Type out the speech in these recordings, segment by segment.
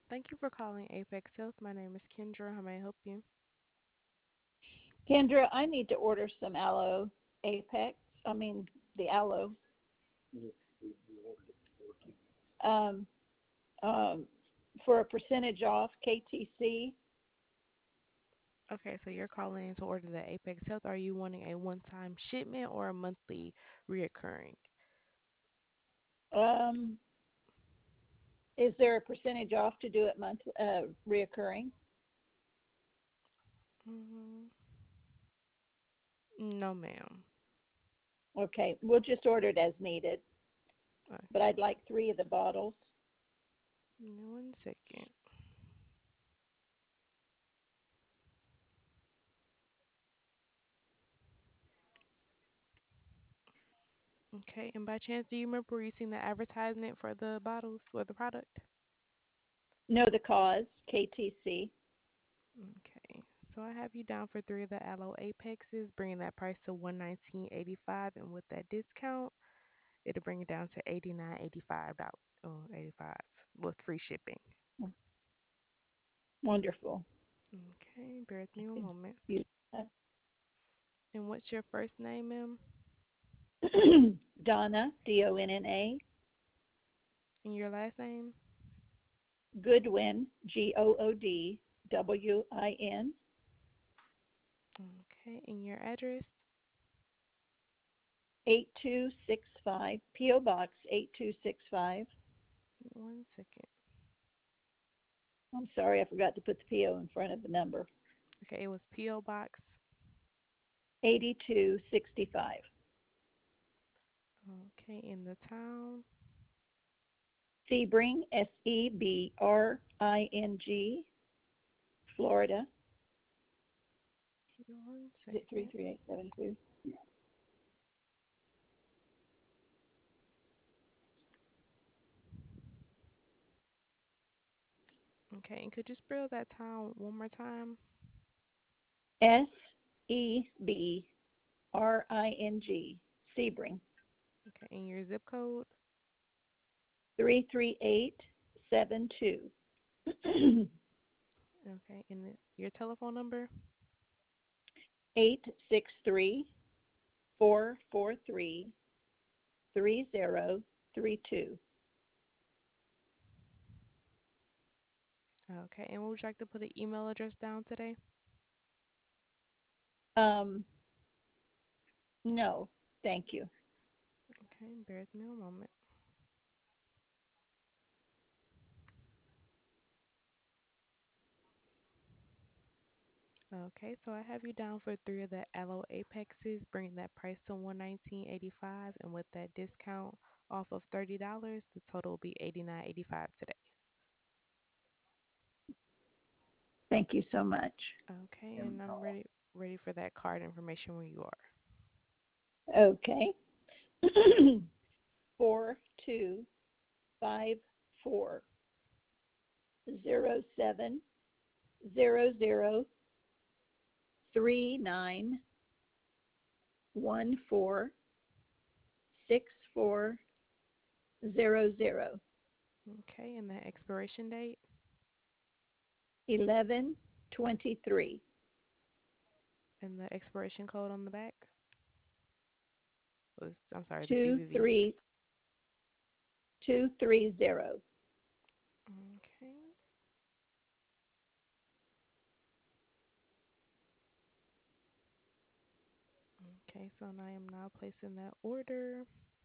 Thank you for calling Apex Health. My name is Kendra. How may I help you? Kendra, I need to order some aloe Apex. I mean, the aloe um, um, for a percentage off KTC. Okay, so you're calling to order the Apex Health. Are you wanting a one-time shipment or a monthly reoccurring? Um, is there a percentage off to do it reoccurring? Mm, no, ma'am. Okay, we'll just order it as needed. But Okay, I'd like 3 of the bottles. give me one second. Okay, and by chance, do you remember you seen the advertisement for the bottles or the product? Know the cause KTC. Okay, so I have you down for three of the Aloe Apexes, bringing that price to 119.85, and with that discount, it'll bring it down to 89.85 dollars. Oh, 85 with free shipping. Wonderful. Okay, bear with me I one could moment. use that. And what's your first name, ma'am? Donna Donna And your last name? Goodwin Goodwin. Okay, and your address? 8265 P.O. Box 8265. One second. I'm sorry, I forgot to put the P.O. in front of the number. Okay, it was P.O. Box. 8265. Okay, in the town. Sebring, Sebring, Florida. One Is it second. 33872? Okay, and could you spell that town one more time? Sebring, Sebring. Okay, and your zip code? 33872. Okay, and your telephone number? 863-443-3032. Okay, and would you like to put an email address down today? Um, no, thank you. Okay, bear with me a moment. Okay, so I have you down for three of the Aloe Apexes, bringing that price to 119.85, and with that discount off of $30, the total will be 89.85 today. Thank you so much. Okay, and I'm ready for that card information when you are. Okay. 42570739146400. Okay, and the expiration date 1123. and the expiration code on the back was, I'm sorry, the Two CVV. three 230. Okay, okay, so I am now placing that order.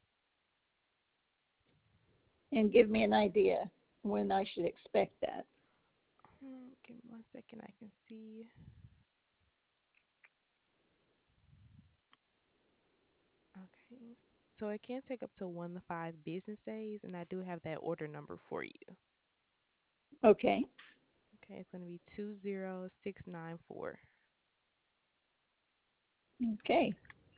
And give me an idea when I should expect that. Give me one second, I can see. Okay. So it can take up to 1 to 5 business days, and I do have that order number for you. Okay. Okay, it's going to be 20694. Okay.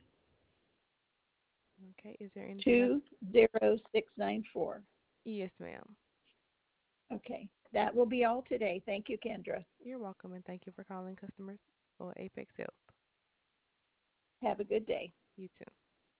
Okay, is there anything else? 20694. Yes, ma'am. Okay. That will be all today. Thank you, Kendra. You're welcome, and thank you for calling customers or Apex Health. Have a good day. You too.